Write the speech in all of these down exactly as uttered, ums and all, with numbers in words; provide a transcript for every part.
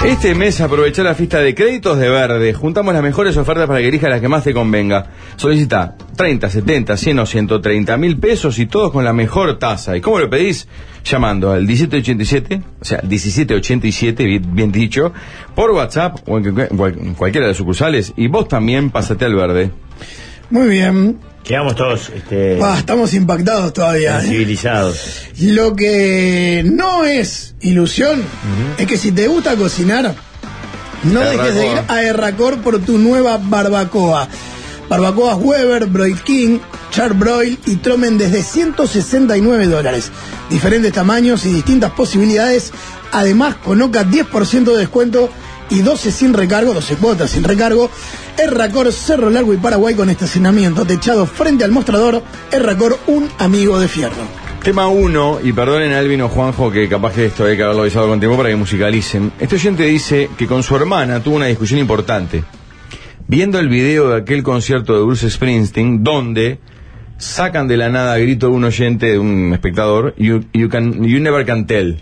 Este mes aprovecha la fiesta de créditos de Verde. Juntamos las mejores ofertas para que elijas las que más te convenga. Solicita treinta, setenta, cien o ciento treinta mil pesos y todos con la mejor tasa. ¿Y cómo lo pedís? Llamando al diecisiete ochenta y siete, o sea, diecisiete ochenta y siete, bien, bien dicho, por WhatsApp o en, en cualquiera de las sucursales. Y vos también pásate al Verde. Muy bien. Quedamos todos este, ah, estamos impactados todavía, civilizados. ¿eh? Lo que no es ilusión uh-huh. es que si te gusta cocinar, no Erracor. dejes de ir a Erracor por tu nueva barbacoa. Barbacoas Weber, Broil King, Charbroil y Tromen desde ciento sesenta y nueve dólares. Diferentes tamaños y distintas posibilidades. Además, con Oca diez por ciento de descuento y doce sin recargo, doce cuotas sin recargo. Erracor, Cerro Largo y Paraguay con estacionamiento techado frente al mostrador. Erracor, un amigo de fierro. Tema uno, y perdonen a Alvin o Juanjo que capaz que esto hay que haberlo avisado con tiempo para que musicalicen. Este oyente dice que con su hermana tuvo una discusión importante. Viendo el video de aquel concierto de Bruce Springsteen, donde sacan de la nada a grito de un oyente, de un espectador, you, you, can, you never can tell.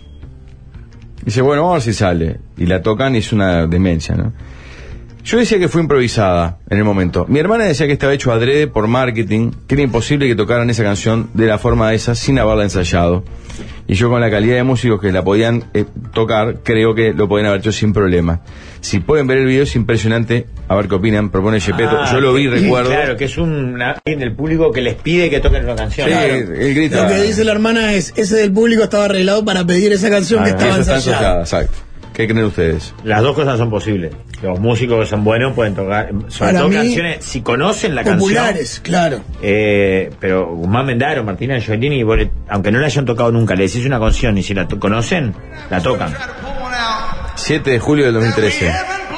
Dice, bueno, vamos a ver si sale. Y la tocan y es una demencia, ¿no? Yo decía que fue improvisada en el momento. Mi hermana decía que estaba hecho adrede por marketing, que era imposible que tocaran esa canción de la forma esa sin haberla ensayado. Y yo, con la calidad de músicos que la podían eh, tocar, creo que lo podían haber hecho sin problema. Si pueden ver el video, es impresionante. A ver qué opinan, propone Gepetto. Ah, yo lo vi, recuerdo. Claro, que es un alguien del público que les pide que toquen una canción. Sí, claro. el grito. Lo que dice la hermana es, ese del público estaba arreglado para pedir esa canción ah, que estaba ensayada. Está ensayada. Exacto. ¿Qué creen ustedes? Las dos cosas son posibles. Los músicos que son buenos pueden tocar, sobre todo canciones, si conocen la populares, canción. Claro. Eh, pero Guzmán Mendaro, Martina Gioellini, aunque no la hayan tocado nunca, le decís una canción y si la conocen, la tocan. siete de julio del dos mil trece.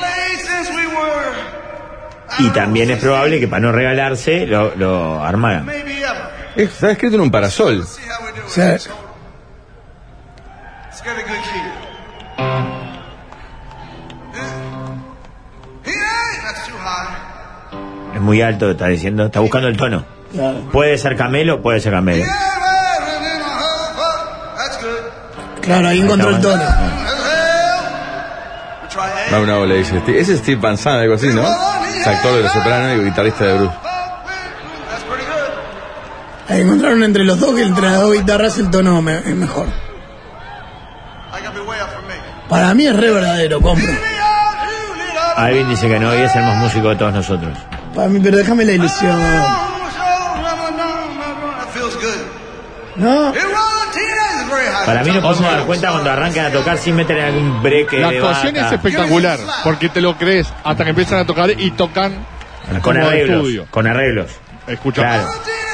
Y también es probable que para no regalarse lo, lo armaran. Está escrito en un parasol. O sea, es muy alto, está diciendo, está buscando el tono. Claro. Puede ser Camelo, puede ser Camelo. Claro, ahí encontró el tono. Da una bola, dice Steve. Ese es Steve Van Zandt, algo así, ¿no? Es actor de Los Sopranos y guitarrista de Bruce. Ahí encontraron entre los dos que entre las dos guitarras el tono me, es mejor. Para mí es re verdadero, compro. Alvin dice que no y es el más músico de todos nosotros. Para mí, pero déjame la ilusión. ¿No? Para mí no podemos dar cuenta cuando arrancan a tocar sin meter en algún break. La actuación es espectacular, porque te lo crees hasta que empiezan a tocar y tocan con arreglos. Estudio. Con arreglos. Escucha. Claro.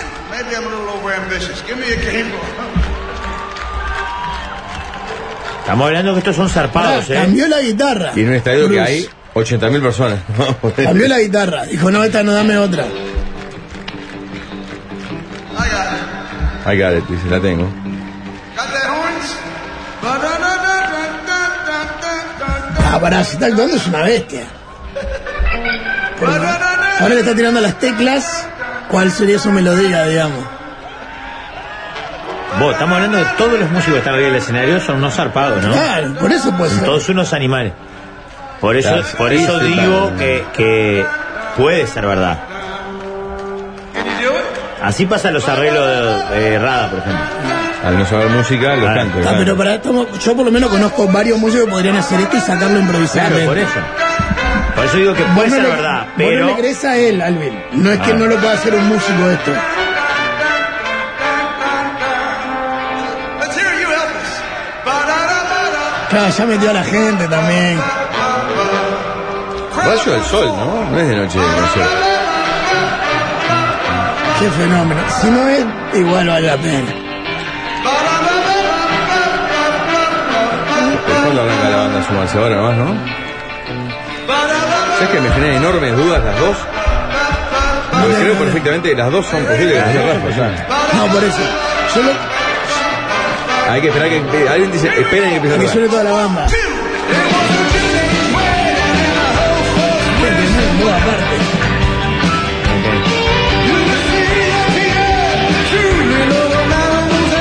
Estamos hablando que estos son zarpados, ¿eh? Cambió la guitarra. Y en un estadio Bruce. Que hay ochenta mil personas. Cambió la guitarra. Dijo, no, esta no, dame otra. I got it, dice, la tengo. Ah, pará, si está actuando es una bestia. Pero, ahora le está tirando las teclas. ¿Cuál sería su melodía, digamos? Vos, estamos hablando de todos los músicos que están arriba del escenario, son unos zarpados, ¿no? Claro, por eso puede ser. Todos unos animales. Por eso, claro, por eso sí, digo sí, que, que puede ser verdad. Así pasan los arreglos de, de Rada, por ejemplo. Al no saber música, los canto. Ah, claro. Pero para estamos, yo por lo menos conozco varios músicos que podrían hacer esto y sacarlo improvisadamente. Claro, por eso. Por eso digo que puede no ser le, verdad, vos pero... no le crees a él, Alvin. No es ah. que no lo pueda hacer un músico esto. Claro, ya metió a la gente también. Rayo del Sol, ¿no? No es de noche de concierto. Qué fenómeno. Si no es, igual vale la pena. ¿Cuándo arranca la banda a sumarse ahora nomás, no? ¿Sabes que me generan enormes dudas las dos? Porque no, creo no, perfectamente que las dos son posibles. Las dos no, por eso. Yo lo... Hay que esperar que alguien dice, esperen que empiece a que suene toda la banda.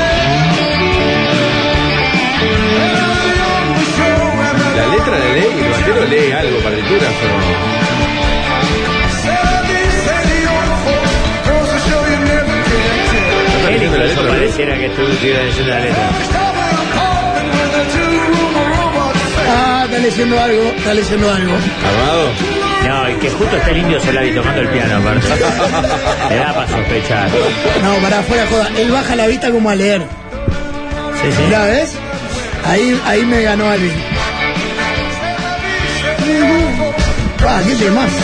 La letra de ley Marcelo lee algo, partituras o Él incluso pareciera que estuviera leyendo la letra. Ah, está leyendo algo, está leyendo algo. armado. No, y que justo está el Indio Solari tocando el piano, aparte. Le da para sospechar. No, para fuera joda. Él baja la vista como a leer. Sí, sí. ¿Ya ves? Ahí, ahí me ganó Alvin. Ah, qué temas,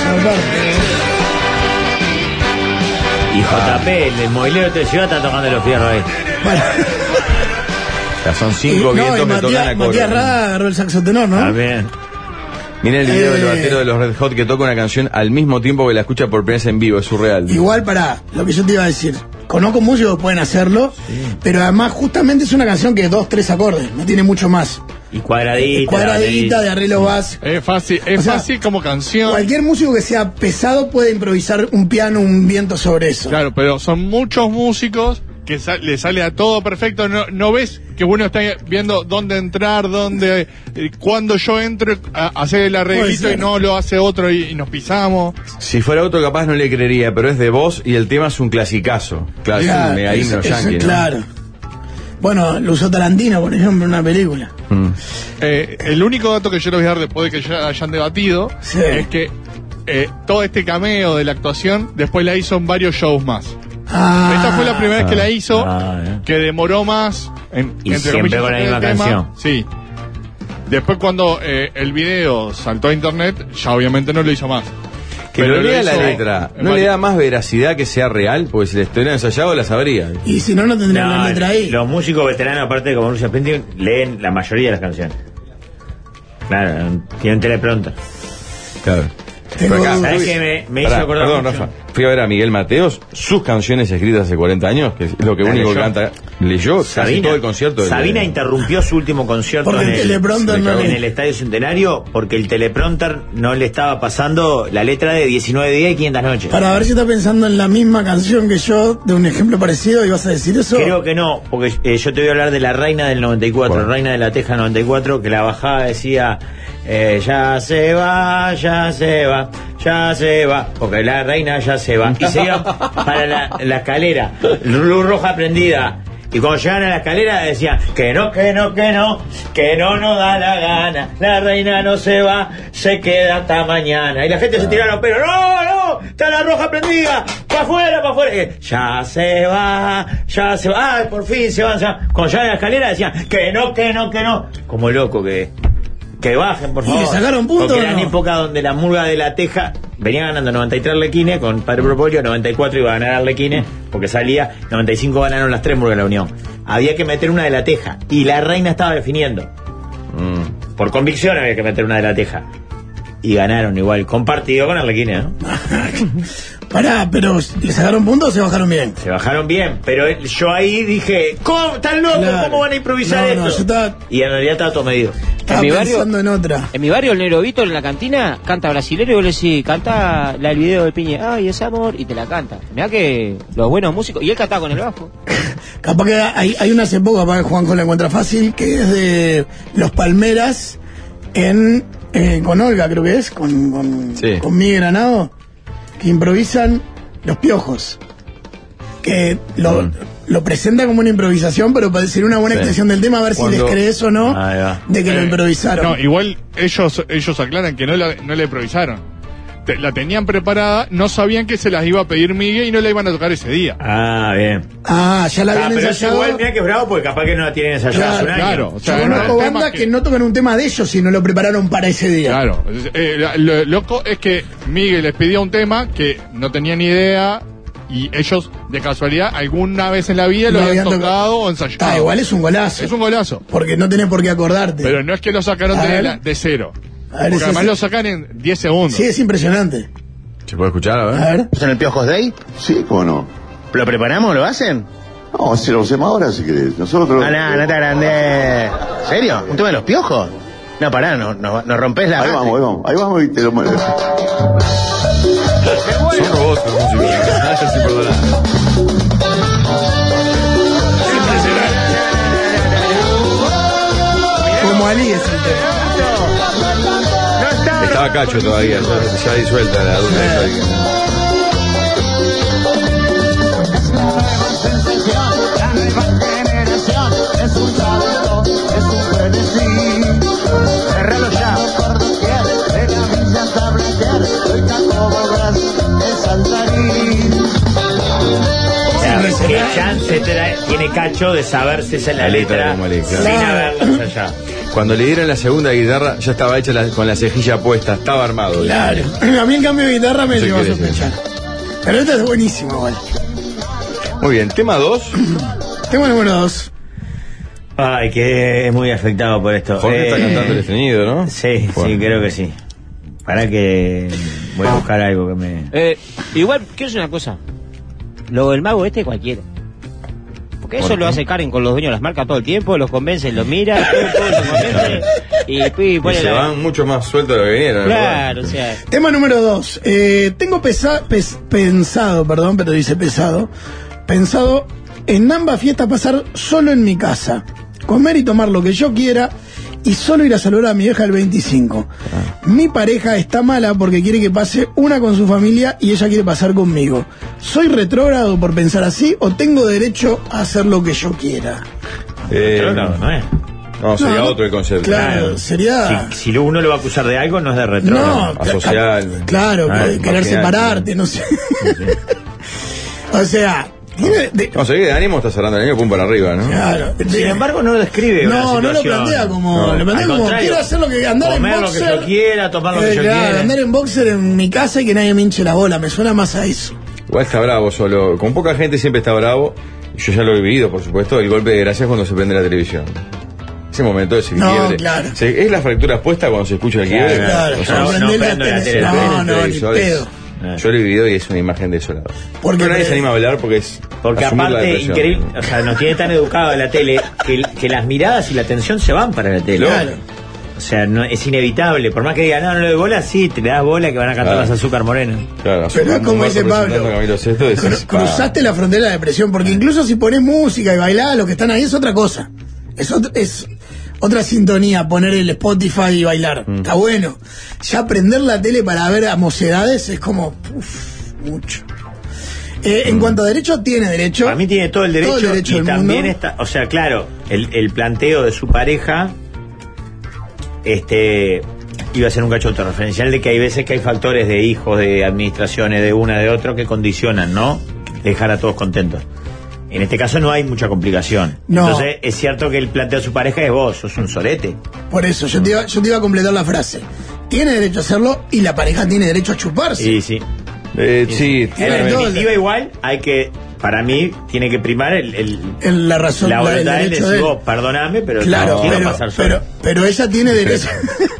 Y J P, el movilero de ciudad, está tocando los fierros ahí. Bueno. Ya son cinco Y- no, vientos y me Matías, tocan a coro. Matías Rada agarró el saxo tenor, ¿no? También. Miren el video del Eh. batero de los Red Hot que toca una canción al mismo tiempo que la escucha por primera vez en vivo, es surreal. Igual para lo que yo te iba a decir. Conozco músicos que pueden hacerlo, pero además justamente es una canción que dos, tres acordes, no tiene mucho más. Y cuadradita. Cuadradita, de arreglo básico. Es fácil, es O sea, fácil como canción. Cualquier músico que sea pesado puede improvisar un piano, un viento sobre eso. Claro, pero son muchos músicos que sa- le sale a todo perfecto. No, no ves que uno está viendo dónde entrar, dónde, eh, cuando yo entro a a hacer el Puede arreglito y ser. no lo hace otro y, y nos pisamos. Si fuera otro capaz no le creería, pero es de voz y el tema es un clasicazo. Claro, es un mega himno eso- eso, yankee, ¿no? claro. Bueno, lo usó Tarantino, por ejemplo, en una película. Mm. Eh, el único dato que yo les voy a dar después de que ya hayan debatido Sí. es que eh, todo este cameo de la actuación después la hizo en varios shows más. Ah, Esta fue la primera vez que la hizo, Ah, eh. que demoró más. En, Y entre siempre comillas, con la el misma tema. canción. Sí. Después cuando eh, el video saltó a internet, ya obviamente no lo hizo más. Que Pero lo lo lea la hizo letra, en ¿no le varios- da más veracidad que sea real? Porque si la estuviera ensayado la sabría. Y si no, no tendría No, la letra ahí. los músicos veteranos, aparte de como Bruce Springsteen, leen la mayoría de las canciones. Claro, tienen teleprompter. Claro. Tengo Pero acá, dudas. ¿Sabes qué me, me hizo Pará, acordar perdón, mucho? Rafa. Fui a ver a Miguel Mateos, sus canciones escritas hace cuarenta años, que es lo que La único que leyó. canta. Leyó casi Sabina, todo el concierto. de- Sabina interrumpió su último concierto Porque en el el, teleprompter no en le- el Estadio Centenario porque el teleprompter no le estaba pasando la letra de diecinueve días y quinientas noches. Para ver si está pensando en la misma canción que yo, de un ejemplo parecido, y vas a decir eso. Creo que no, porque eh, yo te voy a hablar de la Reina del noventa y cuatro, Bueno. Reina de la Teja noventa y cuatro, que la bajada decía, eh, ya se va, ya se va, ya se va, porque la Reina ya se va. Y se iban para la, la escalera, luz roja prendida. Y cuando llegaban a la escalera decían, que no, que no, que no, que no nos da la gana, la Reina no se va, se queda hasta mañana. Y la gente se tiraba los pelos, no, no, está la roja prendida, para afuera, para afuera. Eh, Ya se va, ya se va, ay, por fin se van, se van. Cuando llegaban a la escalera decían, que no, que no, que no. Como loco que... Que bajen, por ¿Y favor. le sacaron puntos Porque o eran no? épocas donde la murga de la Teja venía ganando noventa y tres Arlequines con Padre Propolio, noventa y cuatro iba a ganar Arlequines porque salía, noventa y cinco ganaron las tres murgas de la Unión. Había que meter una de la Teja y la Reina estaba definiendo. Mm. Por convicción había que meter una de la Teja. Y ganaron igual, compartido con Arlequines, ¿no? Pará, pero ¿le sacaron puntos o se bajaron bien? Se bajaron bien, pero yo ahí dije, ¿cómo? ¿Están locos? Claro. ¿Cómo van a improvisar No, esto? no, yo estaba- Y en realidad estaba todo medido. Estaba mi barrio- pensando en otra. En mi barrio, el negro Víctor en la cantina canta brasilero y yo le decía, canta la del video de Piñe, ay, es amor, y te la canta. Mirá que los buenos músicos, y él cantaba con el bajo. Capaz que hay, hay una hace poco, capaz que Juanjo la encuentra fácil, que es de Los Palmeras en eh, con Olga, creo que es, con, con, Sí. con Miguel Granado, que improvisan Los Piojos. Que lo, Mm. lo presenta como una improvisación, pero para decir una buena Sí. expresión del tema, a ver si Cuando- les crees o no, Ahí va. de que lo Eh, improvisaron. No, igual ellos ellos aclaran que no la, no la improvisaron. Te- la tenían preparada, no sabían que se las iba a pedir Miguel y no la iban a tocar ese día. Ah, bien. Ah, ya la Ah, habían pero es ensayado. igual, mira que es bravo porque capaz que no la tienen ensayada Claro, hace un año. claro. O sea, Yo no conozco es tema bandas que- que... no tocan un tema de ellos, sino lo prepararon para ese día. Claro. Eh, la- lo loco es que Miguel les pidió un tema que no tenían ni idea y ellos, de casualidad, alguna vez en la vida lo No habían habían tocado o ensayado. Ah, igual es un golazo. Es un golazo. Porque no tenés por qué acordarte. Pero no es que lo sacaron A de, ver. la- de cero. A ver, Porque ese- además lo sacan en diez segundos. Sí, es impresionante. ¿Se puede escuchar? A ver. A ver. ¿En el Piojos Day? Sí, cómo no. ¿Lo preparamos? ¿Lo hacen? No, si lo hacemos ahora si querés. Nosotros. Ah, no, no te agrandé. ¿Serio? ¿Un tema de los piojos? No, pará, nos no, no rompes la Ahí base. vamos, ahí vamos. Ahí vamos y te lo mueves. Son robots los músicos. Sí, perdona. Como Ali es el tema. No estaba Cacho todavía, ya, ya disuelta la adulta histórica. La nueva generación es un sábado, es un frenesí. Cerralo ya. Por doquier, de la villa hasta Blanquer, soy Tacobras, el Saltarín. ¿Qué chance trae- tiene Cacho de saberse esa la, La letra letra, de Molé, claro. sin haberla allá? Cuando le dieron la segunda guitarra, ya estaba hecha la- con la cejilla puesta, estaba armado. Claro. A mí en cambio de guitarra me No sé llevó a qué decir. sospechar. Pero este es buenísimo, igual. Muy bien, tema dos. Tema número dos. Ay, que es muy afectado por esto. Jorge está Eh, cantando el estreñido, ¿no? Sí, Bueno. sí, creo que sí. Para que voy a buscar algo que me... Eh, igual, quiero decir una cosa. Lo del mago este cualquiera. Porque eso ¿Por lo qué? hace Karen con los dueños de las marcas todo el tiempo, los convence, los mira, todo, todo, los convence y, y Y pone se la... van mucho más sueltos de lo que vinieron. Claro, o sea... Tema número dos. Eh, tengo pesa- pes- pensado, perdón, pero dice pesado. Pensado en ambas fiestas pasar solo en mi casa. Comer y tomar lo que yo quiera. Y solo ir a saludar a mi vieja el veinticinco. Mi pareja está mala porque quiere que pase una con su familia y ella quiere pasar conmigo. ¿Soy retrógrado por pensar así o tengo derecho a hacer lo que yo quiera? Eh, Retrógrado, ¿no es? no, sería No, otro el concepto. Claro, sería... Si, si uno lo va a acusar de algo, no es de retrógrado. No, asocial. Claro, Ah, que- querer marginal. separarte, no sé. O sea, tiene de- No, seguir de ánimo está cerrando el año, pum para arriba, ¿no? claro. de- Sin embargo, no lo describe. una no, no lo situación. plantea como. No, lo plantea al como contrario, quiero hacer lo que andar comer en lo que boxer. yo quiera, tomar lo que eh, yo claro, quiera. andar en boxer en mi casa y que nadie me hinche la bola. Me suena más a eso. Igual está bravo solo. Con poca gente siempre está bravo. Yo ya lo he vivido, por supuesto. El golpe de gracia es cuando se prende la televisión. Ese momento de ese No, quiebre. claro. Se- es la fractura expuesta cuando se escucha el quiebre. Claro, O sea, no, no prendé la prendo la tele. tele, No, prende el no, ni televisor, es- pedo. Yo lo he vivido y es una imagen desoladora. Porque Pero nadie pre- se anima a hablar porque es. Porque asumir la aparte, depresión. increíble, o sea, nos tiene tan educado la tele que, que las miradas y la atención se van para la tele. Claro. O sea, no, es inevitable. Por más que digan, no, no le doy bola, sí, te le das bola que van a cantar Claro. las Azúcar Moreno. Claro, Pero es como dice Pablo, Camilo Sesto, decís, cru- cruzaste la frontera de la depresión, porque incluso si pones música y bailás, los que están ahí es otra cosa. Es, ot- es otra sintonía, poner el Spotify y bailar. Mm. Está bueno. Ya prender la tele para ver a mocedades es como, uf, mucho. Eh, Mm. En cuanto a derecho, tiene derecho. Para mí tiene todo el derecho, Todo el derecho y del también mundo. está, o sea, claro, el, el planteo de su pareja este iba a ser un cacho autorreferencial de que hay veces que hay factores de hijos, de administraciones, de una, de otro, que condicionan, ¿no? Dejar a todos contentos. En este caso no hay mucha complicación. No. Entonces es cierto que el planteo de su pareja es vos, sos un sorete. Por eso, yo te, iba, yo te iba a completar la frase. Tiene derecho a hacerlo y la pareja tiene derecho a chuparse. Sí, sí. Eh, sí, Tiene En todo. definitiva, igual hay que, para mí, tiene que primar el, el- En la razón, la la- el voluntad de él de derecho de decir, él. vos, perdoname, pero Claro, no quiero pero, pasar solo. pero, pero ella tiene derecho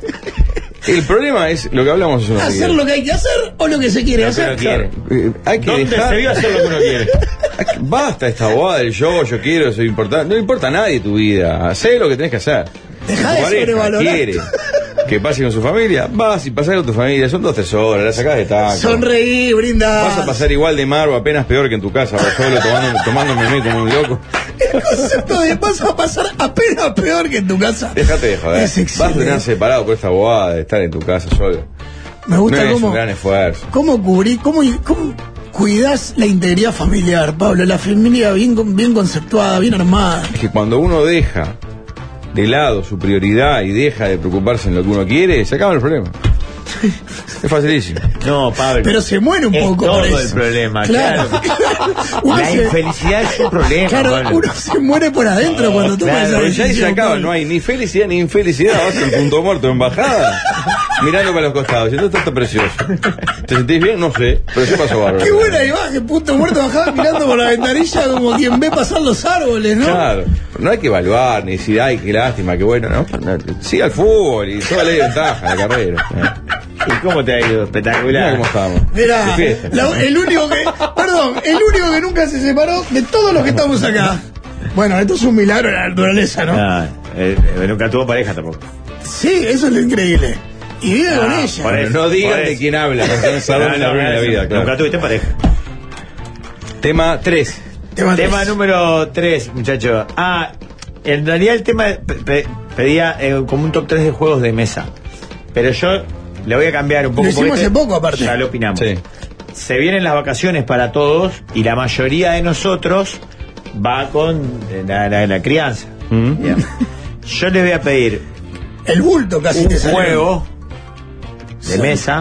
El problema es lo que hablamos hace unos a hacer días. lo que hay que hacer o lo que se quiere Lo que hacer. uno quiere. Eh, hay que ¿Dónde dejar... se vio hacer lo que uno quiere? Basta esta bobada del yo, yo quiero, soy importante. No le importa a nadie tu vida. Hacé lo que tenés que hacer. Dejá Tu de pareja sobrevalorar. quiere que pase con su familia, vas y pasás con tu familia. Son dos tres horas, la sacás de taco. Sonreí, brindar. Vas a pasar igual de mar o apenas peor que en tu casa, vos solo tomando, tomando memé como un loco. El concepto de vas a pasar apenas peor que en tu casa. Déjate de joder. Es Vas a excelente. tener separado por esta bobada de estar en tu casa solo. Me gusta no es cómo, un gran esfuerzo. cómo cubrir, cómo, cómo cuidás la integridad familiar, Pablo. La familia bien, con- bien conceptuada, bien armada. Es que cuando uno deja de lado su prioridad y deja de preocuparse en lo que uno quiere, se acaba el problema. Es facilísimo. No, Pablo. Pero se muere un es poco todo por eso. el problema, Claro. claro. Uno La se- infelicidad es un problema, Claro, Pablo. uno se muere por adentro cuando toma claro, esa Pero ya ahí se decisión, acaba, Pablo. no hay ni felicidad ni infelicidad, vas en punto muerto en bajada, mirando para los costados, y esto está precioso. ¿Te sentís bien? No sé, pero yo paso bárbaro. Qué buena imagen, punto muerto bajado mirando por la ventanilla como quien ve pasar los árboles, ¿no? Claro, no hay que evaluar ni decir, ay, qué lástima, qué bueno, no, no, siga el fútbol y toda ley de ventaja, la carrera. ¿Y cómo te ha ido? Mira Espectacular. cómo estamos. Mirá, De fiesta. la- el único que, perdón, el único que nunca se separó de todos los que estamos acá. Bueno, esto es un milagro de la naturaleza, ¿no? Ah, eh, eh, nunca tuvo pareja tampoco. Sí, eso es lo increíble. Y vive con Ah, ella. por Bueno, eso, no digan por de eso. quién habla, entonces saben No, la no, ruina de la eso. vida, claro. Nunca tuviste pareja. Tema tres. Tema Tema tres. número tres, muchachos. Ah, en realidad el tema pe- pe- pedía eh, como un top tres de juegos de mesa. Pero yo le voy a cambiar un poco. Lo hicimos porque hace poco, aparte. Ya lo opinamos. Sí. Se vienen las vacaciones para todos y la mayoría de nosotros va con la, la, la crianza. Mm. Bien. Yo les voy a pedir El bulto casi un te salió. juego de Sí. mesa,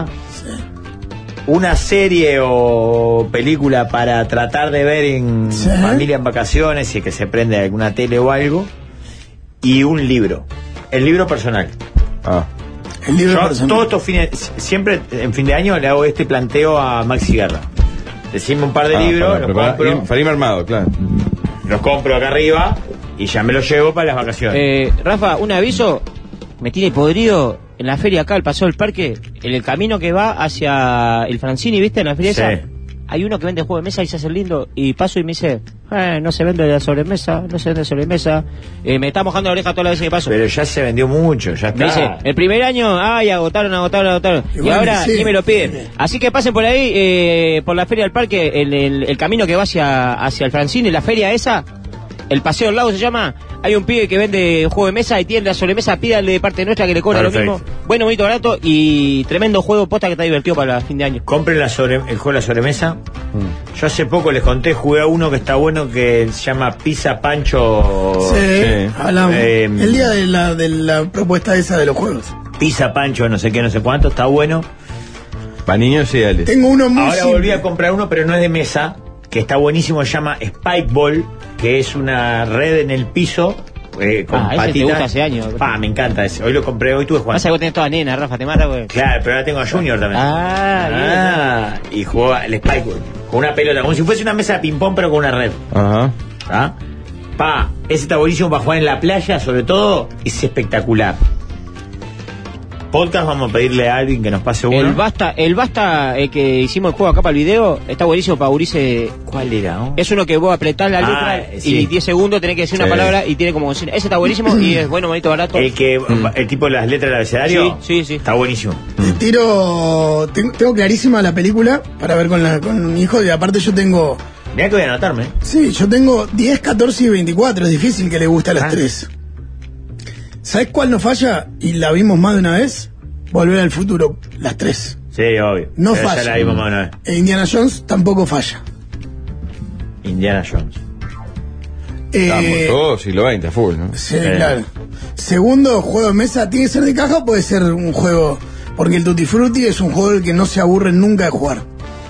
una serie o película para tratar de ver en Sí. familia en vacaciones y que se prende alguna tele o algo, y un libro. El libro personal. Ah. El libro Yo personal. todos estos fines, siempre en fin de año le hago este planteo a Maxi Guerra. Decime un par de Ah, libros, para, los para, compro, para irme armado, claro. los compro acá arriba y ya me los llevo para las vacaciones. Eh, Rafa, un aviso. Me tiene podrido en la feria acá, al Paseo del Parque, en el camino que va hacia el Francini, ¿viste? En la feria Sí. esa. Hay uno que vende juego de mesa y se hace lindo. Y paso y me dice, eh, no se vende de la sobremesa, no se vende de sobremesa. Eh, me está mojando la oreja todas las veces que paso. Pero ya se vendió mucho, ya está. Me dice, el primer año, ay, agotaron, agotaron, agotaron. Y Y, bueno, ahora sí. ni me lo piden. Así que pasen por ahí, eh, por la feria del parque, el, el, el camino que va hacia, hacia el Francini, la feria esa, el Paseo del Lago se llama. Hay un pibe que vende juego de mesa y tiene la sobremesa, pídale de parte nuestra que le cobra Perfecto. lo mismo. Bueno, bonito, barato y tremendo juego posta que está divertido para fin de año. Compren la sobre, el juego de la sobremesa. Mm. Yo hace poco les conté, jugué a uno que está bueno que se llama Pizza Pancho. Sí, Sí. hablamos. Eh, el día de la, de la propuesta esa de los juegos. Pizza Pancho, no sé qué, no sé cuánto, está bueno. Para niños ideales. Tengo uno muy Ahora simple. volví a comprar uno, pero no es de mesa, que está buenísimo, se llama Spike Ball, que es una red en el piso. Eh, con Ah, ese te patitas. gusta hace años. Ah, me encanta ese. Hoy lo compré, hoy tuve jugando. Pasa que vos tenés toda nena, Rafa, te mata, güey. Claro, pero ahora tengo a Junior también. Ah, bien. Ah, y jugó el Spike Ball con una pelota, como si fuese una mesa de ping-pong, pero con una red. Ajá. ¿Ah? Pa, ese está buenísimo para jugar en la playa, sobre todo, es espectacular. Podcast, vamos a pedirle a alguien que nos pase uno. El basta, el basta eh, que hicimos el juego acá para el video, está buenísimo para Urice. ¿Cuál era? No? Es uno que vos apretás la Ah, letra eh, sí. y diez segundos tenés que decir Sí. una palabra y tiene como consigna. Ese está buenísimo y es bueno, bonito, barato. El que, el tipo de las letras del abecedario. Sí, sí, sí. Está buenísimo. Te tiro. Tengo, tengo clarísima la película para ver con, la, con mi hijo. Y aparte, yo tengo. Mirá que voy a anotarme. Sí, yo tengo diez, catorce y veinticuatro. Es difícil que le guste a las Ah. tres. ¿Sabes cuál no falla? Y la vimos más de una vez. Volver al futuro. Las tres. Sí, obvio. No Pero falla. Ya la vimos más una vez. E Indiana Jones tampoco falla. Indiana Jones. Estamos Eh, todos siglo veinte a full, ¿no? Sí, Eh. claro. Segundo, juego de mesa. ¿Tiene que ser de caja o puede ser un juego? Porque el Tutti Frutti es un juego del que no se aburren nunca de jugar.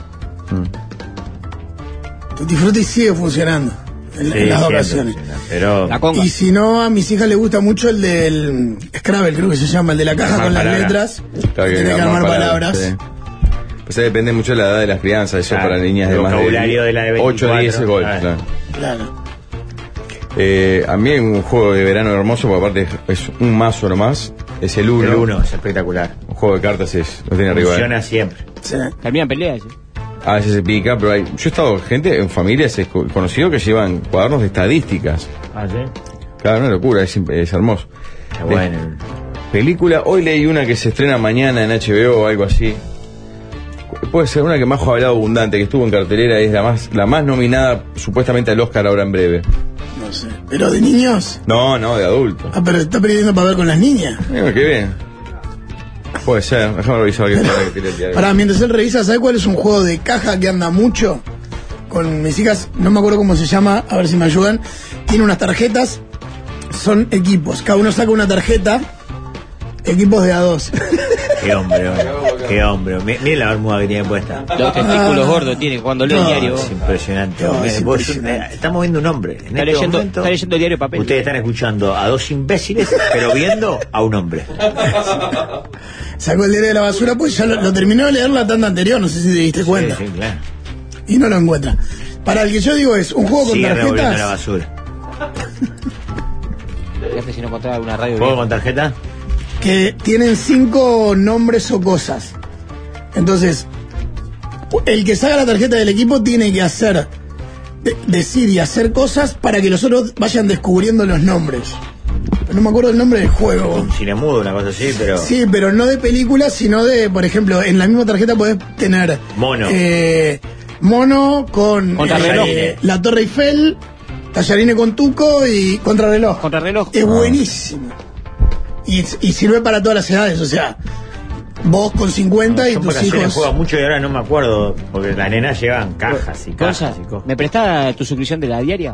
Tutti Frutti sigue funcionando en, Sí, en las siempre ocasiones. funciona, Pero. La conga. Y si no, a mis hijas les gusta mucho el del Scrabble, creo que se llama, el de la caja Armar con las palabras. letras. Claro, Tiene que armar palabras. sí. Pues ahí depende mucho de la edad de las crianzas, eso Claro, para niñas de el más de vocabulario de la de ocho, diez veinticuatro, gol, claro. claro. Claro. Eh, a mí hay un juego de verano hermoso, porque aparte es un mazo nomás, es el uno. El uno es espectacular. Un juego de cartas es, lo tiene arriba. Funciona siempre. Sí. Termina en pelea, sí. A veces se pica, pero hay, yo he estado gente en familias he co- conocido que llevan cuadernos de estadísticas. Ah, sí. Claro, una locura, es, imp- es hermoso. Qué bueno. Película, hoy leí una que se estrena mañana en H B O o algo así. Puede ser una que más ha hablado abundante, que estuvo en cartelera, es la más, la más nominada supuestamente al Oscar ahora en breve. No sé. Pero de niños. No, no, de adulto. Ah, pero está pidiendo para ver con las niñas. Mira, qué bien. Puede ser, déjame revisar qué que quería tirar. Para mientras él revisa, ¿sabe cuál es un juego de caja que anda mucho? Con mis hijas, no me acuerdo cómo se llama, a ver si me ayudan. Tiene unas tarjetas, son equipos. Cada uno saca una tarjeta, equipos de a dos. Qué hombre, hombre. Qué hombre. Mi- Mira la bermuda que tiene puesta. Los testículos gordos tiene cuando lee el No, diario. Es impresionante. No, Mire, es vos- impresionante. eh, estamos viendo un hombre. En Está este leyendo, momento, está leyendo el diario de papel. ustedes están escuchando a dos imbéciles, pero viendo a un hombre. Sacó el diario de la basura, pues ya lo, lo terminó de leer la tanda anterior, no sé si te diste cuenta. Sí, sí, claro. Y no lo encuentra. Para el que yo digo es un juego con Sigue revolviendo la tarjetas basura. Fíjate si no encontraba una radio. ¿Juego bien. con tarjeta? que tienen cinco nombres o cosas. Entonces, el que saca la tarjeta del equipo tiene que hacer, de- decir y hacer cosas para que los otros vayan descubriendo los nombres. No me acuerdo el nombre del juego. Un cine mudo, una cosa así, pero. Sí, pero no de películas, sino de, por ejemplo, en la misma tarjeta podés tener Mono. eh, mono con Contrarreloj. eh, la Torre Eiffel, tallarines con tuco y contrarreloj. Contrarreloj. Es buenísimo. Y, y sirve para todas las edades, o sea, Vos con cincuenta No, y yo en tus vacaciones hijos. juego mucho y ahora no me acuerdo, porque las nenas llevan cajas y cajas Cosa, y cosas. ¿me prestás tu suscripción de la diaria?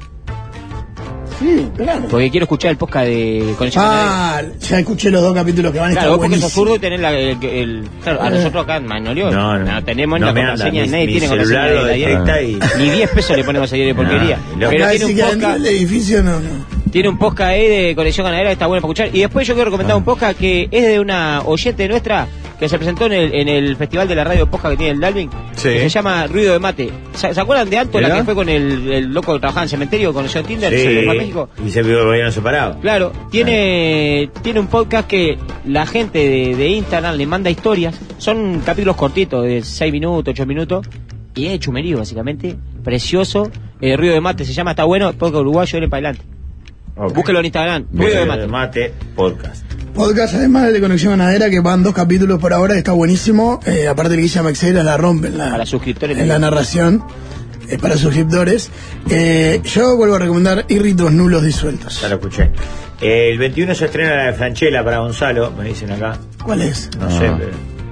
Sí, claro. Porque quiero escuchar el podcast de Conexión Ah, ya escuché los dos capítulos que van a Claro, estar vos porque sos buenísimos. zurdo y tenés la, el, el- Claro, a Eh. nosotros acá en Magnolio No, no. tenemos No la me anda, contraseña, mi- nadie mi tiene celular contraseña lo de la diaria. detecta y- Ni diez pesos le ponemos a diaria de porquería. No, Pero Acá tiene sí un que a podcast... nivel de edificio no, no. Tiene un podcast ahí de Conexión Ganadera que está bueno para escuchar. Y después yo quiero recomendar un podcast que es de una oyente nuestra que se presentó en el, en el festival de la radio podcast que tiene el Dalvin. Sí. Que se llama Ruido de Mate. ¿Se, ¿se acuerdan de Anto, la ¿Mirá? que fue con el, el loco que trabajaba en cementerio, conoció a Tinder, Sí, se fue a México? y se vio gobierno separado. Claro, tiene, tiene un podcast que la gente de, de Instagram le manda historias. Son capítulos cortitos, de seis minutos, ocho minutos. Y es de chumerío, básicamente. Precioso. Eh, Ruido de Mate se llama, está bueno. Podcast uruguayo, dale para adelante. Okay. Búsquelo en Instagram. Ruido de Mate. Mate podcast. Podcast, además de Conexión Ganadera, que van dos capítulos por ahora, está buenísimo. Eh, aparte, el Guilla Maxera la rompe en la, Para suscriptores. en la narración. Es para suscriptores. Eh, yo vuelvo a recomendar Irritos Nulos Disueltos. Ya lo escuché. Eh, el veintiuno se estrena la de Franchella para Gonzalo, me dicen acá. ¿Cuál es? No Ah. sé, pero...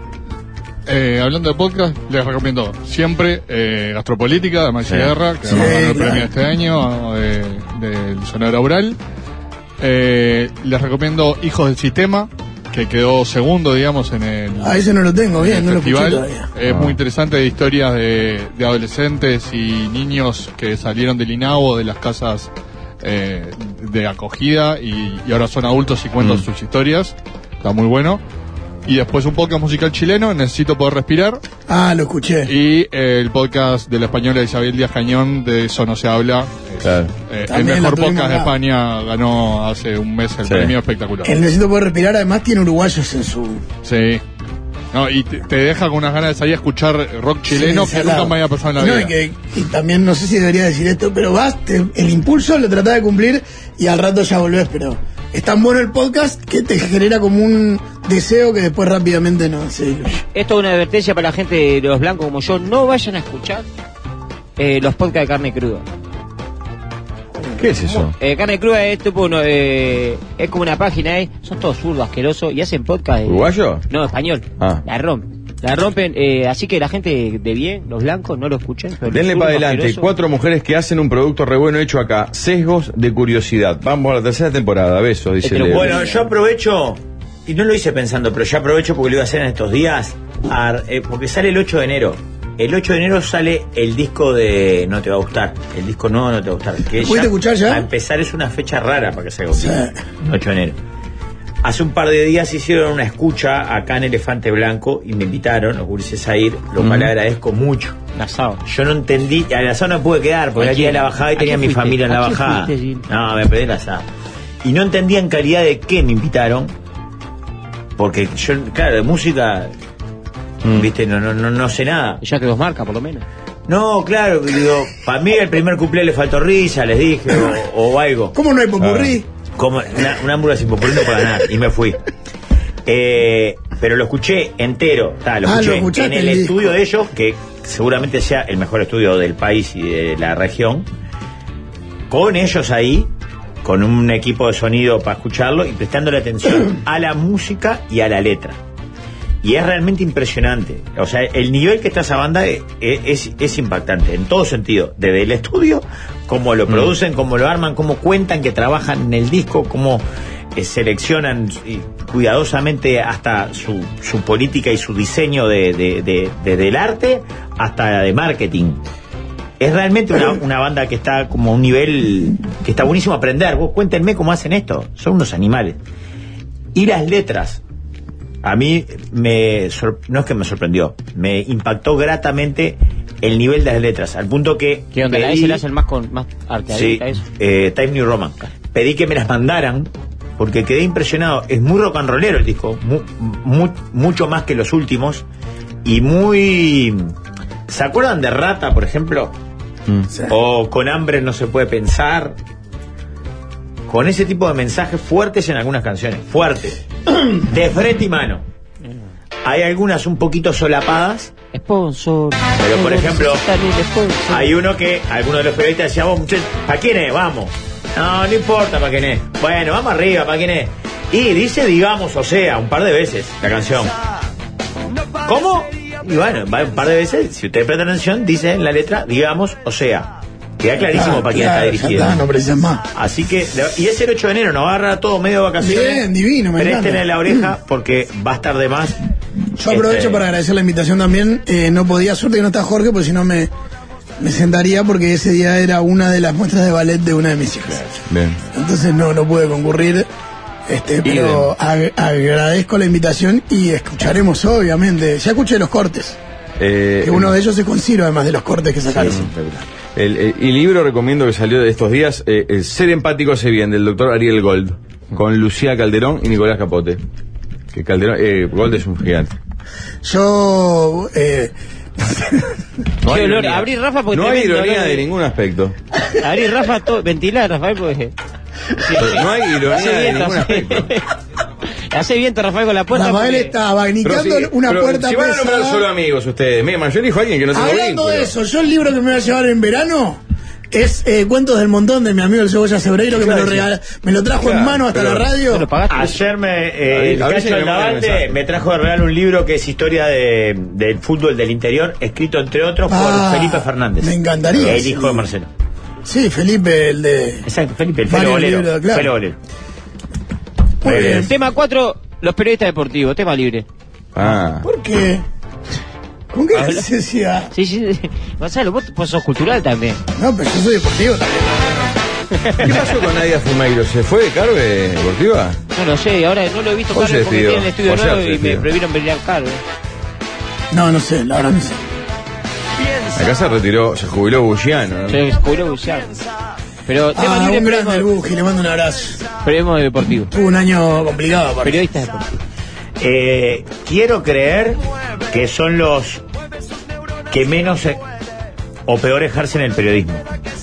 Eh, hablando de podcast, les recomiendo siempre eh, Gastropolítica de Maxi Sí. Guerra, que Sí, además ganó el claro. premio este año eh, del Sonora Oral. Eh, les recomiendo Hijos del Sistema, que quedó segundo, digamos, en el, A ese no lo tengo, en bien, el no lo escuché festival. todavía. Es Ah. muy interesante, de historias de, de adolescentes y niños que salieron del INAVO, de las casas eh, de acogida, y, y ahora son adultos y cuentan Mm. sus historias. Está muy bueno. Y después un podcast musical chileno, Necesito Poder Respirar. Ah, lo escuché. Y eh, el podcast de la española Isabel Díaz Cañón, de Eso no se habla. Es, Claro. eh, el También mejor la tuvimos podcast de acá. España, ganó hace un mes el Sí. premio espectacular. El Necesito Poder Respirar, además, tiene uruguayos en su. Sí. No, y te, te deja con unas ganas de salir a escuchar rock chileno Sí, que salado. nunca me había pasado en la No, vida. y, que, y también, no sé si debería decir esto, pero vas, te- el impulso lo tratás de cumplir y al rato ya volvés, pero es tan bueno el podcast que te genera como un deseo que después rápidamente no se diluye. Esto es una advertencia para la gente de los blancos como yo. No vayan a escuchar eh, los podcasts de carne cruda. ¿Qué es eso? Eh, carne cruda es tipo uno, eh, es como una página, eh, son todos zurdos, asquerosos y hacen podcast. eh, ¿Uruguayo? No, español. Ah. La rompen. La rompen, eh, así que la gente de bien, los blancos, no lo escuchen. pero los Denle zurdos para adelante. asquerosos- Cuatro mujeres que hacen un producto re bueno hecho acá. Sesgos de curiosidad. Vamos a la tercera temporada. Besos, dice Pero Leo. Bueno, yo aprovecho, y no lo hice pensando, pero ya aprovecho porque lo iba a hacer en estos días, a- eh, porque sale el ocho de enero. El ocho de enero sale el disco de No te va a gustar. El disco nuevo No te va a gustar. Que ¿Lo pudiste escuchar ya? A empezar es una fecha rara para que salga un Sí. disco. ocho de enero. Hace un par de días hicieron una escucha acá en Elefante Blanco y me invitaron, los gurises a ir, lo cual Ujú. agradezco mucho. Asado. Yo no entendí, a la asado no pude quedar, porque ¿A era el día de la quién? bajada y ¿A tenía quién mi fuiste? familia en la ¿A quién bajada. fuiste, Gil? No, me perdí la asada. Y no entendía en calidad de qué me invitaron, porque yo, claro, de música, Mm. viste, no, no, no, no sé nada. Ya que dos marcas, por lo menos. No, claro, digo, para mí el primer cumpleaños le faltó risa, les dije, o, o algo. ¿Cómo no hay popurrí? Como una, una ambulancia sin popurrí no para nada, y me fui. Eh, pero lo escuché entero, ta, lo Ah, lo escuché escuchaste en el, el disco. estudio de ellos, que seguramente sea el mejor estudio del país y de la región, con ellos ahí, con un equipo de sonido para escucharlo y prestándole atención a la música y a la letra. Y es realmente impresionante. O sea, el nivel que está esa banda es, es, es impactante en todo sentido. Desde el estudio, cómo lo producen, cómo lo arman, cómo cuentan que trabajan en el disco, cómo eh, seleccionan y cuidadosamente hasta su, su política y su diseño de, de, de, de- del arte hasta de marketing. Es realmente una, una banda que está como a un nivel que está buenísimo aprender. Vos cuéntenme cómo hacen esto. Son unos animales. Y las letras. A mí me sor- no es que me sorprendió, me impactó gratamente el nivel de las letras, al punto que ¿Qué onda? La pedí- S la hacen más con más sí, arteadita, eso. eh, Time New Roman. Pedí que me las mandaran porque quedé impresionado. Es muy rock and rollero el disco, mu- mu- mucho más que los últimos y muy. ¿Se acuerdan de Rata, por ejemplo? Mm. Sí. O Con hambre no se puede pensar. Con ese tipo de mensajes fuertes en algunas canciones, fuertes, de frente y mano. Hay algunas un poquito solapadas. Sponsor. Pero, por ejemplo, También sponsor. Hay uno que algunos de los periodistas decían, vos, muchachos, ¿para quién es? Vamos. No, no importa para quién es. Bueno, vamos arriba, ¿para quién es? Y dice, digamos, o sea, un par de veces la canción. ¿Cómo? Y bueno, va un par de veces, si usted presta atención, dice en la letra, digamos, o sea. Queda clarísimo Ah, para quién claro, está dirigido. ya está, no precisas más. Así que, y es el ocho de enero, nos va a agarrar todo medio de vacaciones. Bien, divino, me Presten encanta. en la oreja porque va a estar de más. Yo aprovecho Este, para agradecer la invitación también. Eh, no podía, suerte que no está Jorge, porque si no me, me sentaría, porque ese día era una de las muestras de ballet de una de mis hijas. Bien. Entonces no, no pude concurrir. Este, pero ag- agradezco la invitación y escucharemos, obviamente. Ya escuché los cortes. Eh, Que uno de ellos es con Ciro, además de los cortes que sacaron. El, el- el libro recomiendo que salió de estos días, eh, el Ser empático hace bien, del doctor Ariel Gold, con Lucía Calderón y Nicolás Capote. Que Calderón, eh, Gold es un gigante. Yo. Eh, No hay Qué olor. ironía. Abrí, Rafa, porque No hay tremendo ironía olor de de- ningún aspecto. Abrí, Rafa, todo, ventilar, Rafael, porque... Sí, No hay ironía Hace de viento, ningún hace- aspecto. Hace viento, Rafael, con la puerta. Rafael porque- está abanicando Pero sí, una pero puerta si van a nombrar pesada. solo amigos ustedes, mira, yo elijo a alguien que no tengo Hablando de vínculo. eso, yo el libro que me voy a llevar en verano es eh, Cuentos del Montón de mi amigo el Cebolla Cebreiro, que me lo, regala, me lo trajo Claro, en mano hasta pero- la radio. ¿No lo pagaste? Ayer me, A eh, ver, el a ver si Cacho me manda Aldavante mensaje. me trajo de regalo un libro que es historia de, del fútbol del interior, escrito entre otros por Ah, Felipe Fernández. me encantaría, El sí. hijo de Marcelo. Sí, Felipe, el de. Exacto, Felipe, el Varios Felo Bolero. libros, claro. Felo Bolero. Muy Muy bien. bien. Tema cuatro, los periodistas deportivos, tema libre. Ah. ¿Por qué? ¿Con qué necesidad? Sí, sí, sí. Gonzalo, vos, vos sos cultural también. No, pero yo soy deportivo también. ¿Qué pasó con Nadia Fumeiro? ¿Se fue de Carve Deportiva? No lo sé, ahora no lo he visto Hoy se Carlos porque despidió. tiene el estudio Hoy se nuevo y me despidió. prohibieron venir a Carlos. No, no sé, la verdad no sé. Acá se retiró, se jubiló Bulliano, ¿no? Se jubiló Buciano. Pero tema Ah, libre, un grande el periodismo, Buji, le mando un abrazo. periodismo deportivo. Tuvo un año complicado, aparte. Periodistas deportivos. Eh, quiero creer que son los que menos eh, o peor ejercen el periodismo.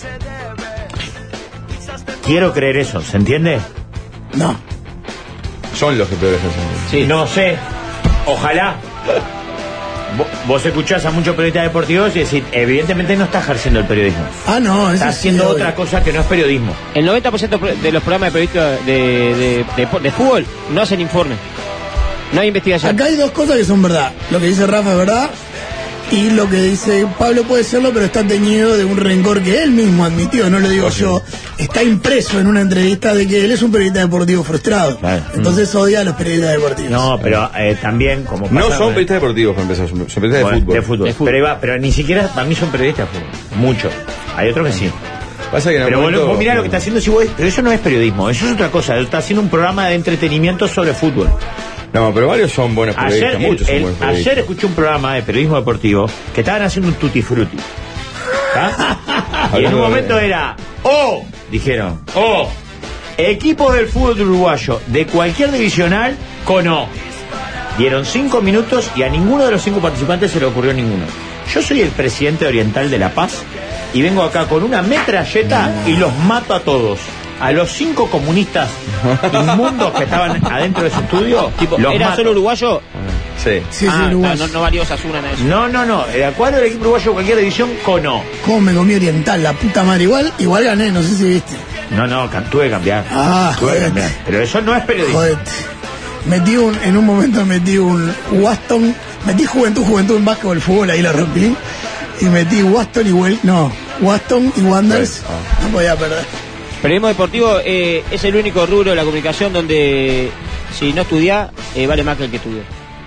Quiero creer eso, ¿se entiende? No. Son los que peor ejercen. Sí. No sé, ojalá. Vo- Vos escuchás a muchos periodistas deportivos y decís, evidentemente no está ejerciendo el periodismo. Ah, no, eso Está sí, haciendo obvio. otra cosa que no es periodismo. El noventa por ciento de los programas de periodistas de, de, de, de fútbol no hacen informe. No hay investigación. Acá hay dos cosas que son verdad. Lo que dice Rafa es verdad. Y lo que dice Pablo puede serlo, pero está teñido de un rencor que él mismo admitió, no lo digo yo. Está impreso en una entrevista de que él es un periodista deportivo frustrado. Claro. Entonces odia a los periodistas deportivos. No, pero eh, también como No pasa son con- periodistas deportivos, para empezar, son son periodistas Bueno, de fútbol. de fútbol. De fútbol. Pero, Iba, pero ni siquiera para mí son periodistas de fútbol. Muchos. Hay otros que sí. Pasa que en Pero algún vos, momento- vos mirá lo que está haciendo, si vos, pero eso no es periodismo, eso es otra cosa. Está haciendo un programa de entretenimiento sobre fútbol. No, pero varios son buenos periodistas, Ayer, muchos el- son buenos el- periodistas. ayer escuché un programa de periodismo deportivo que estaban haciendo un tutti frutti. ¿Tá? Y en un momento era, oh, dijeron, oh, equipos del fútbol uruguayo de cualquier divisional con O. Dieron cinco minutos y a ninguno de los cinco participantes se le ocurrió ninguno. Yo soy el presidente oriental de La Paz y vengo acá con una metralleta y los mato a todos. A los cinco comunistas inmundos que estaban adentro de su estudio, Tipo, los ¿era mato. solo uruguayo? Sí. Sí, Ah, sí, Uruguay. no, no valió Osasuna nada de eso. No, no, no. Era cuadro del equipo uruguayo de cualquier división con O. ¿Cómo me comí Oriental? La puta madre. Igual, igual gané, no sé si viste. No, no, cam- tuve que cambiar. Ah, tuve que jodete. cambiar. Pero eso no es periodismo. Jodete. Metí un, en un momento metí un Waston, metí Juventud, Juventud en básquetbol, fútbol, ahí la rompí. Y metí Waston y Well, no, Waston y Wanderers. No podía perder. Periodismo deportivo eh, es el único rubro de la comunicación donde si no estudiás, eh, vale más que el que estudió.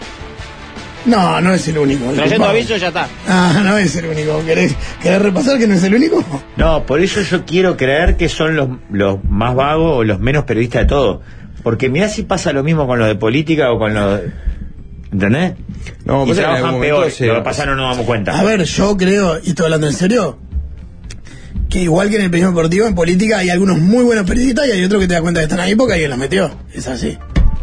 No, no es el único. Trayendo disculpame. aviso ya está. Ah, no es el único. ¿Querés, ¿Querés repasar que no es el único? No, por eso yo quiero creer que son los, los más vagos o los menos periodistas de todo. Porque mirá si pasa lo mismo con los de política o con los... ¿Entendés? No, y pasa que en trabajan algún peor. momento se- Lo que pasa no nos damos cuenta. A ver, yo creo, y estoy hablando en serio, que igual que en el periodismo deportivo, en política hay algunos muy buenos periodistas y hay otros que te das cuenta que están ahí porque alguien los metió. Es así.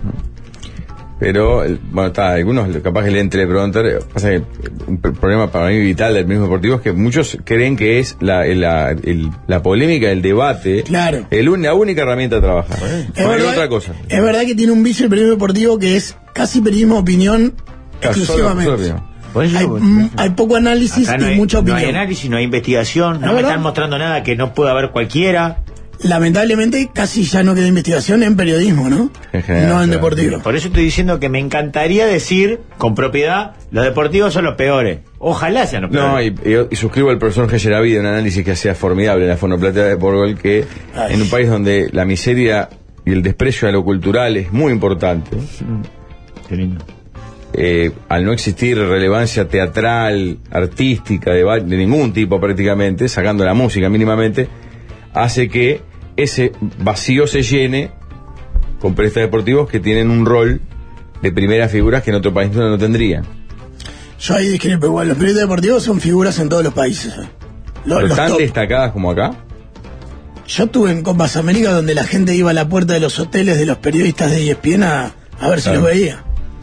Pero, el- bueno, está, algunos capaz que leen teleprompter. Pasa que un pr- problema para mí vital del periodismo deportivo es que muchos creen que es la, la, el- la polémica, el debate, Claro. el un- la única herramienta de trabajar. Es No hay verdad, otra cosa. es verdad que tiene un vicio el periodismo deportivo que es casi periodismo de opinión Claro, solo- exclusivamente. solo opinión. Por eso, Hay, mm, hay poco análisis acá no y hay, mucha no opinión. hay análisis, no hay investigación, no ¿Es me verdad? están mostrando nada que no pueda ver cualquiera. lamentablemente casi ya no queda investigación en periodismo, ¿no? En general, no en claro. deportivo. Por eso estoy diciendo que me encantaría decir con propiedad, los deportivos son los peores. Ojalá sean los No, peores. y, y- y suscribo al profesor Geyerabi de un análisis que hacía formidable en la Fonoplatea de Porgol, que Ay. en un país donde la miseria y el desprecio a lo cultural es muy importante, Qué lindo. eh, al no existir relevancia teatral, artística, de, va- de ningún tipo prácticamente, sacando la música mínimamente, hace que ese vacío se llene con periodistas deportivos que tienen un rol de primeras figuras que en otro país no, no tendrían. Yo ahí discrepo igual. Los periodistas deportivos son figuras en todos los países. eh. Los- ¿Pero los tan top. destacadas como acá? Yo estuve en Copas América donde la gente iba a la puerta de los hoteles de los periodistas de E S P N a, a ver si Claro. los veía.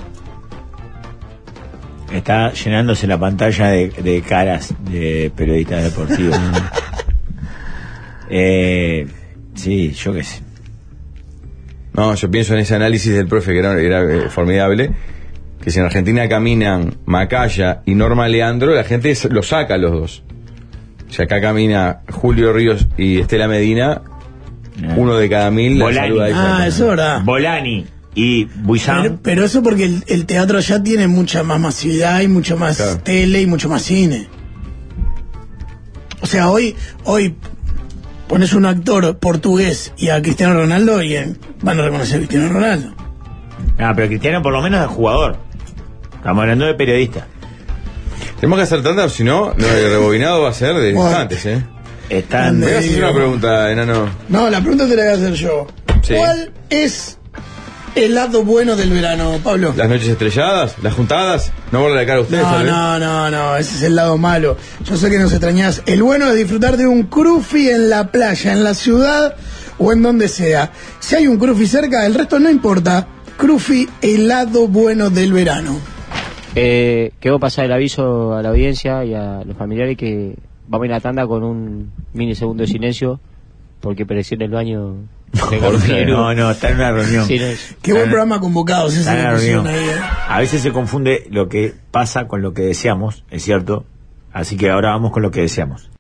Está llenándose la pantalla de, de caras de periodistas deportivos. eh, sí, yo qué sé. No, yo pienso en ese análisis del profe que era, era, eh, formidable, que si en Argentina caminan Macaya y Norma Leandro, la gente s- lo saca a los dos. Si acá camina Julio Ríos y Estela Medina, uno de cada mil la Bolani. saluda a ella. Ah, eso es verdad. Bolani y Buizán. Pero, pero eso porque el, el teatro ya tiene mucha más masividad y mucho más Claro. tele y mucho más cine. O sea, hoy, hoy pones un actor portugués y a Cristiano Ronaldo y eh, van a reconocer a Cristiano Ronaldo. Ah, pero Cristiano por lo menos es jugador. Estamos hablando de periodista. Tenemos que hacer tanta, si no, no, el rebobinado va a ser de Bueno. instantes, ¿eh? Están. Me voy a hacer digo. una pregunta, enano. No, la pregunta te la voy a hacer yo. Sí. ¿Cuál es el lado bueno del verano, Pablo? Las noches estrelladas, las juntadas, no borra la cara a ustedes, No, tal vez. no, no, no, ese es el lado malo. Yo sé que nos extrañás. El bueno es disfrutar de un crufi en la playa, en la ciudad o en donde sea. Si hay un crufi cerca, el resto no importa. Crufi, el lado bueno del verano. Eh, quiero pasar el aviso a la audiencia y a los familiares que vamos a ir a la tanda con un mini segundo de silencio porque pareció en el baño. No, no, está en una reunión. Sí, no es- Qué buen programa convocados, ese Está en que una pusieron reunión. ahí, eh. A veces se confunde lo que pasa con lo que deseamos, es cierto. Así que ahora vamos con lo que deseamos.